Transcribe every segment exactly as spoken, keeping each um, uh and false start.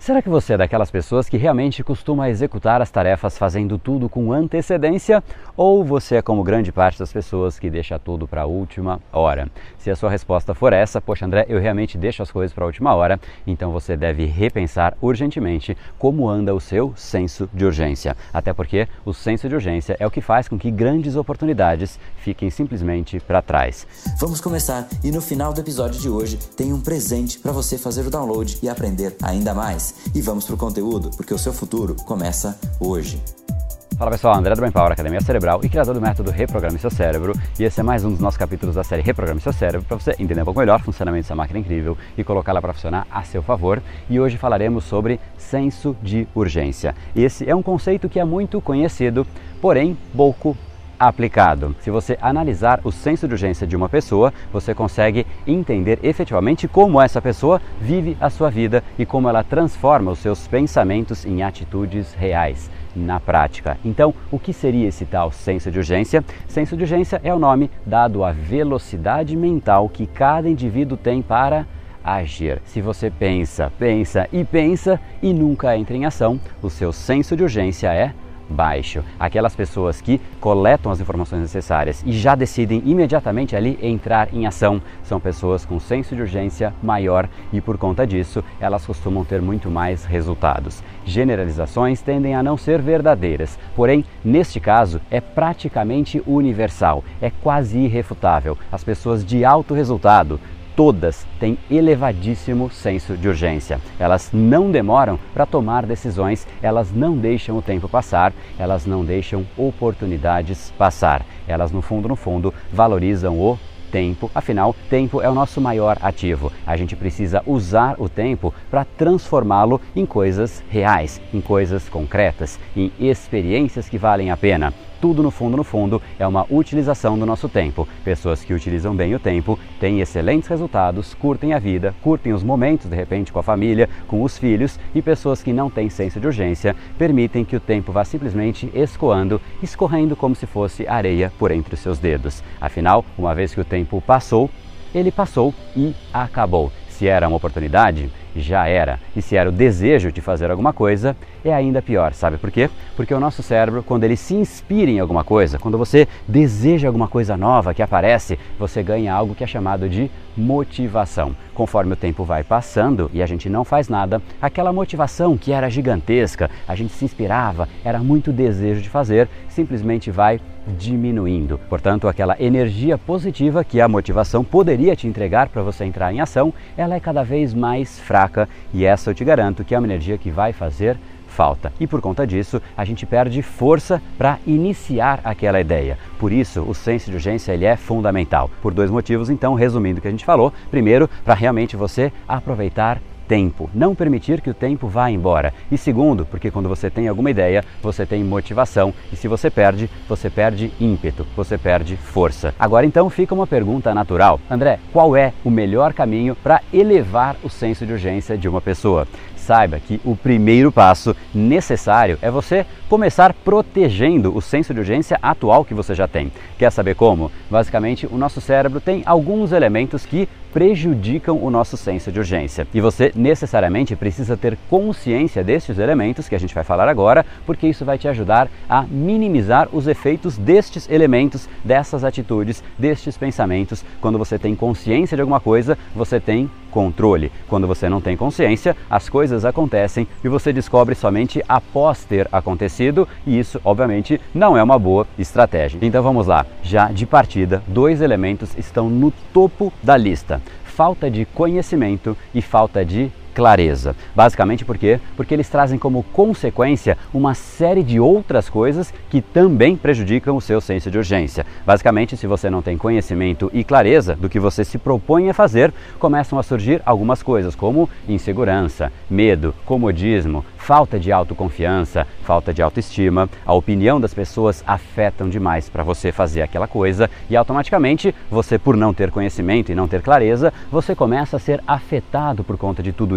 Será que você é daquelas pessoas que realmente costuma executar as tarefas fazendo tudo com antecedência? Ou você é como grande parte das pessoas que deixa tudo para a última hora? Se a sua resposta for essa, poxa André, eu realmente deixo as coisas para a última hora, então você deve repensar urgentemente como anda o seu senso de urgência. Até porque o senso de urgência é o que faz com que grandes oportunidades fiquem simplesmente para trás. Vamos começar e no final do episódio de hoje tem um presente para você fazer o download e aprender ainda mais. E vamos pro conteúdo, porque o seu futuro começa hoje. Fala pessoal, André do Brain Power, Academia Cerebral e criador do método Reprograme Seu Cérebro. E esse é mais um dos nossos capítulos da série Reprograme Seu Cérebro para você entender um pouco melhor o funcionamento dessa máquina incrível e colocá-la para funcionar a seu favor. E hoje falaremos sobre senso de urgência. Esse é um conceito que é muito conhecido, porém pouco aplicado. Se você analisar o senso de urgência de uma pessoa, você consegue entender efetivamente como essa pessoa vive a sua vida e como ela transforma os seus pensamentos em atitudes reais na prática. Então, o que seria esse tal senso de urgência? Senso de urgência é o nome dado à velocidade mental que cada indivíduo tem para agir. Se você pensa, pensa e pensa e nunca entra em ação, o seu senso de urgência é baixo. Aquelas pessoas que coletam as informações necessárias e já decidem imediatamente ali entrar em ação são pessoas com senso de urgência maior e por conta disso elas costumam ter muito mais resultados. Generalizações tendem a não ser verdadeiras, porém neste caso é praticamente universal, é quase irrefutável. As pessoas de alto resultado todas têm elevadíssimo senso de urgência. Elas não demoram para tomar decisões, elas não deixam o tempo passar, elas não deixam oportunidades passar. Elas, no fundo, no fundo, valorizam o tempo. Afinal, tempo é o nosso maior ativo. A gente precisa usar o tempo para transformá-lo em coisas reais, em coisas concretas, em experiências que valem a pena. Tudo, no fundo, no fundo, é uma utilização do nosso tempo. Pessoas que utilizam bem o tempo têm excelentes resultados, curtem a vida, curtem os momentos, de repente, com a família, com os filhos, e pessoas que não têm senso de urgência permitem que o tempo vá simplesmente escoando, escorrendo como se fosse areia por entre os seus dedos. Afinal, uma vez que o tempo passou, ele passou e acabou. Se era uma oportunidade, já era. E se era o desejo de fazer alguma coisa, é ainda pior. Sabe por quê? Porque o nosso cérebro, quando ele se inspira em alguma coisa, quando você deseja alguma coisa nova que aparece, você ganha algo que é chamado de motivação. Conforme o tempo vai passando e a gente não faz nada, aquela motivação que era gigantesca, a gente se inspirava, era muito desejo de fazer, simplesmente vai diminuindo. Portanto, aquela energia positiva que a motivação poderia te entregar para você entrar em ação, ela é cada vez mais fraca e essa eu te garanto que é uma energia que vai fazer falta. E por conta disso, a gente perde força para iniciar aquela ideia. Por isso, o senso de urgência ele é fundamental. Por dois motivos, então, resumindo o que a gente falou. Primeiro, para realmente você aproveitar tempo, não permitir que o tempo vá embora. E segundo, porque quando você tem alguma ideia, você tem motivação e se você perde, você perde ímpeto, você perde força. Agora então fica uma pergunta natural. André, qual é o melhor caminho para elevar o senso de urgência de uma pessoa? Saiba que o primeiro passo necessário é você começar protegendo o senso de urgência atual que você já tem. Quer saber como? Basicamente, o nosso cérebro tem alguns elementos que prejudicam o nosso senso de urgência. E você necessariamente precisa ter consciência destes elementos que a gente vai falar agora, porque isso vai te ajudar a minimizar os efeitos destes elementos, dessas atitudes, destes pensamentos. Quando você tem consciência de alguma coisa, você tem controle. Quando você não tem consciência, as coisas acontecem e você descobre somente após ter acontecido e isso, obviamente, não é uma boa estratégia. Então vamos lá. Já de partida, dois elementos estão no topo da lista: falta de conhecimento e falta de clareza. Basicamente por quê? Porque eles trazem como consequência uma série de outras coisas que também prejudicam o seu senso de urgência. Basicamente, se você não tem conhecimento e clareza do que você se propõe a fazer, começam a surgir algumas coisas como insegurança, medo, comodismo, falta de autoconfiança, falta de autoestima. A opinião das pessoas afetam demais para você fazer aquela coisa e automaticamente você, por não ter conhecimento e não ter clareza, você começa a ser afetado por conta de tudo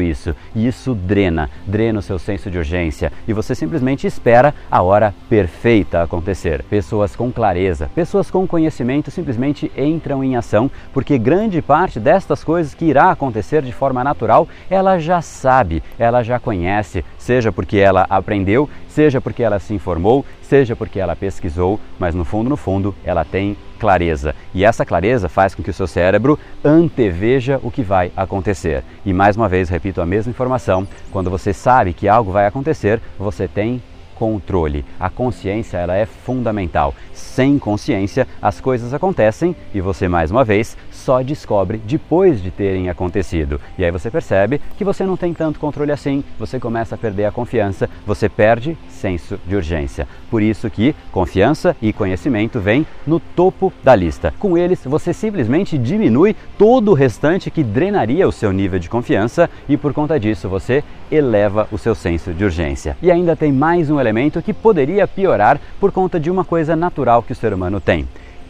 isso. E isso drena, drena o seu senso de urgência. E você simplesmente espera a hora perfeita acontecer. Pessoas com clareza, pessoas com conhecimento simplesmente entram em ação, porque grande parte destas coisas que irá acontecer de forma natural, ela já sabe, ela já conhece, seja porque ela aprendeu, seja porque ela se informou, seja porque ela pesquisou, mas no fundo, no fundo, ela tem clareza. E essa clareza faz com que o seu cérebro anteveja o que vai acontecer. E mais uma vez, repito a mesma informação, quando você sabe que algo vai acontecer, você tem controle. A consciência, ela é fundamental. Sem consciência, as coisas acontecem e você, mais uma vez, só descobre depois de terem acontecido. E aí você percebe que você não tem tanto controle assim, você começa a perder a confiança, você perde senso de urgência. Por isso que confiança e conhecimento vêm no topo da lista. Com eles, você simplesmente diminui todo o restante que drenaria o seu nível de confiança e, por conta disso, você eleva o seu senso de urgência. E ainda tem mais um elemento que poderia piorar por conta de uma coisa natural que o ser humano tem: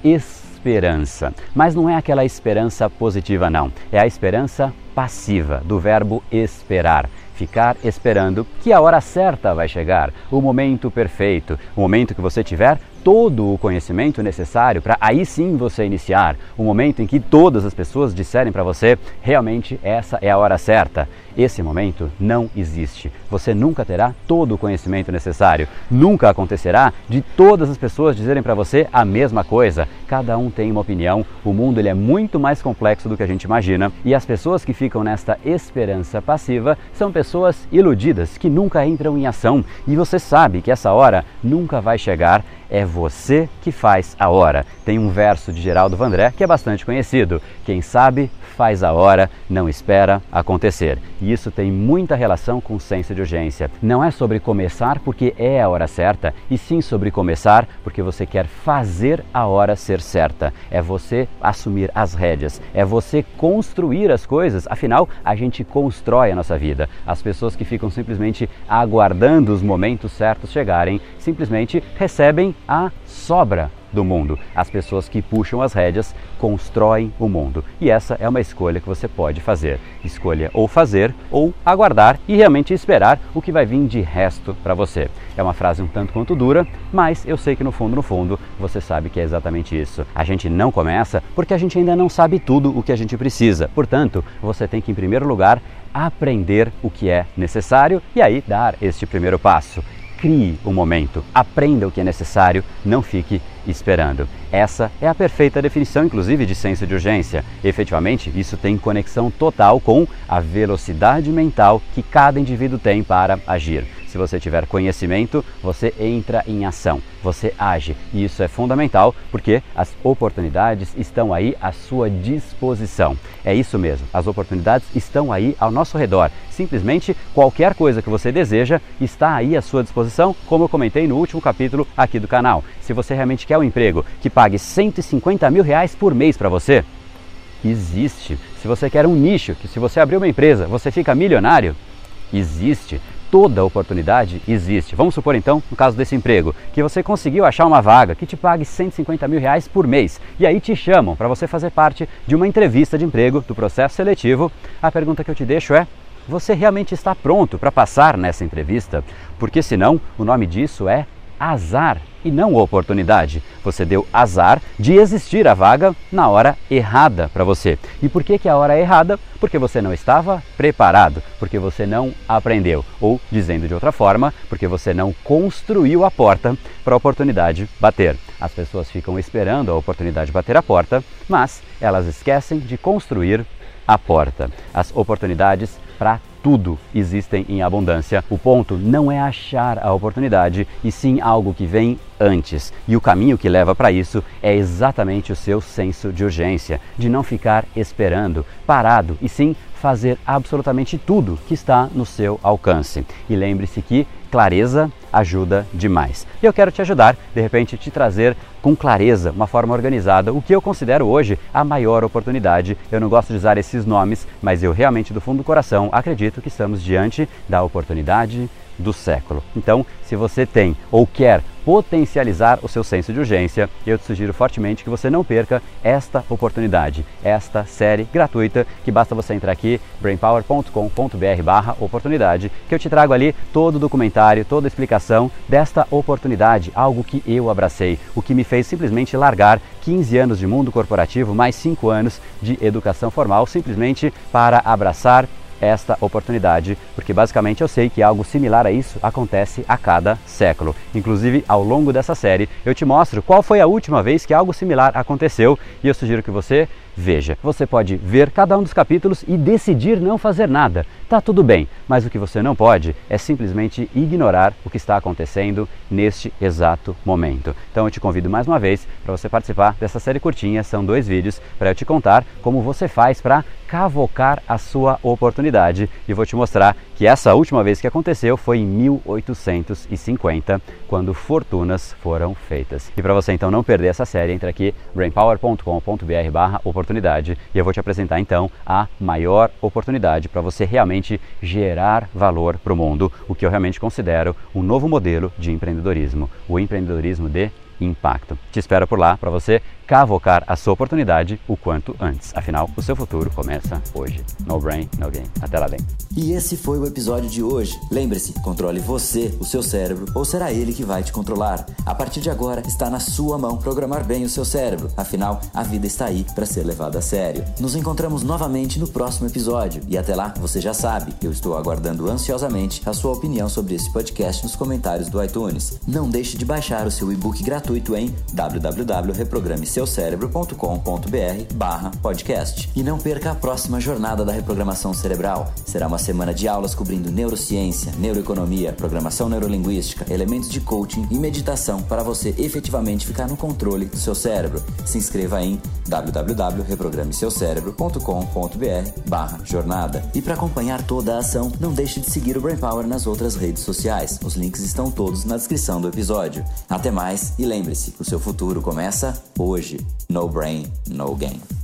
esperança. Mas não é aquela esperança positiva, não. É a esperança passiva, do verbo esperar. Ficar esperando que a hora certa vai chegar, o momento perfeito, o momento que você tiver todo o conhecimento necessário para aí sim você iniciar, o momento em que todas as pessoas disserem para você, realmente essa é a hora certa. Esse momento não existe. Você nunca terá todo o conhecimento necessário. Nunca acontecerá de todas as pessoas dizerem para você a mesma coisa. Cada um tem uma opinião. O mundo ele é muito mais complexo do que a gente imagina. E as pessoas que ficam nesta esperança passiva são pessoas iludidas, que nunca entram em ação. E você sabe que essa hora nunca vai chegar. É você que faz a hora. Tem um verso de Geraldo Vandré que é bastante conhecido. Quem sabe faz a hora, não espera acontecer. E isso tem muita relação com o senso de urgência. Não é sobre começar porque é a hora certa, e sim sobre começar porque você quer fazer a hora ser certa. É você assumir as rédeas, é você construir as coisas. Afinal, a gente constrói a nossa vida. As pessoas que ficam simplesmente aguardando os momentos certos chegarem, simplesmente recebem a sobra do mundo. As pessoas que puxam as rédeas constroem o mundo. E essa é uma escolha que você pode fazer. Escolha ou fazer ou aguardar e realmente esperar o que vai vir de resto para você. É uma frase um tanto quanto dura, mas eu sei que no fundo, no fundo, você sabe que é exatamente isso. A gente não começa porque a gente ainda não sabe tudo o que a gente precisa. Portanto, você tem que, em primeiro lugar, aprender o que é necessário e aí dar este primeiro passo. Crie o momento, aprenda o que é necessário, não fique esperando. Essa é a perfeita definição, inclusive, de senso de urgência. Efetivamente, isso tem conexão total com a velocidade mental que cada indivíduo tem para agir. Se você tiver conhecimento, você entra em ação, você age. E isso é fundamental porque as oportunidades estão aí à sua disposição. É isso mesmo, as oportunidades estão aí ao nosso redor. Simplesmente qualquer coisa que você deseja está aí à sua disposição, como eu comentei no último capítulo aqui do canal. Se você realmente quer um emprego que pague cento e cinquenta mil reais por mês para você, existe. Se você quer um nicho, que se você abrir uma empresa, você fica milionário, existe. Toda oportunidade existe. Vamos supor então, no caso desse emprego, que você conseguiu achar uma vaga que te pague cento e cinquenta mil reais por mês e aí te chamam para você fazer parte de uma entrevista de emprego do processo seletivo. A pergunta que eu te deixo é: você realmente está pronto para passar nessa entrevista? Porque senão o nome disso é azar e não oportunidade. Você deu azar de existir a vaga na hora errada para você. E por que que a hora é errada? Porque você não estava preparado, porque você não aprendeu, ou, dizendo de outra forma, porque você não construiu a porta para a oportunidade bater. As pessoas ficam esperando a oportunidade bater a porta, mas elas esquecem de construir a porta. As oportunidades para tudo existem em abundância. O ponto não é achar a oportunidade, e sim algo que vem antes. E o caminho que leva para isso é exatamente o seu senso de urgência, de não ficar esperando, parado, e sim fazer absolutamente tudo que está no seu alcance. E lembre-se que clareza ajuda demais. E eu quero te ajudar, de repente, te trazer com clareza, uma forma organizada, o que eu considero hoje a maior oportunidade. Eu não gosto de usar esses nomes, mas eu realmente, do fundo do coração, acredito que estamos diante da oportunidade do século. Então, se você tem ou quer potencializar o seu senso de urgência. Eu te sugiro fortemente que você não perca esta oportunidade, esta série gratuita, que basta você entrar aqui, brainpower ponto com ponto br barra oportunidade, que eu te trago ali todo o documentário, toda a explicação desta oportunidade, algo que eu abracei, o que me fez simplesmente largar quinze anos de mundo corporativo, mais cinco anos de educação formal, simplesmente para abraçar esta oportunidade, porque basicamente eu sei que algo similar a isso acontece a cada século. Inclusive, ao longo dessa série, eu te mostro qual foi a última vez que algo similar aconteceu e eu sugiro que você veja. Você pode ver cada um dos capítulos e decidir não fazer nada. Tá tudo bem, mas o que você não pode é simplesmente ignorar o que está acontecendo neste exato momento. Então eu te convido mais uma vez para você participar dessa série curtinha. São dois vídeos para eu te contar como você faz para cavocar a sua oportunidade, e vou te mostrar que essa última vez que aconteceu foi em mil oitocentos e cinquenta, quando fortunas foram feitas. E para você então não perder essa série, entra aqui brainpower ponto com ponto br barra oportunidade e eu vou te apresentar então a maior oportunidade para você realmente gerar valor para o mundo, o que eu realmente considero um novo modelo de empreendedorismo, o empreendedorismo de impacto. Te espero por lá para você cavocar a sua oportunidade o quanto antes. Afinal, o seu futuro começa hoje. No brain, no game. Até lá dentro. E esse foi o episódio de hoje. Lembre-se, controle você, o seu cérebro, ou será ele que vai te controlar? A partir de agora, está na sua mão programar bem o seu cérebro. Afinal, a vida está aí para ser levada a sério. Nos encontramos novamente no próximo episódio. E até lá, você já sabe, eu estou aguardando ansiosamente a sua opinião sobre esse podcast nos comentários do iTunes. Não deixe de baixar o seu e-book gratuito em w w w ponto reprograme seu cérebro ponto com ponto br barra podcast. E não perca a próxima jornada da reprogramação cerebral. Será uma semana de aulas cobrindo neurociência, neuroeconomia, programação neurolinguística, elementos de coaching e meditação para você efetivamente ficar no controle do seu cérebro. Se inscreva em w w w ponto reprograme seu cérebro ponto com ponto br barra jornada. E para acompanhar toda a ação, não deixe de seguir o Brain Power nas outras redes sociais. Os links estão todos na descrição do episódio. Até mais e lembre-se, o seu futuro começa hoje. No brain, no game.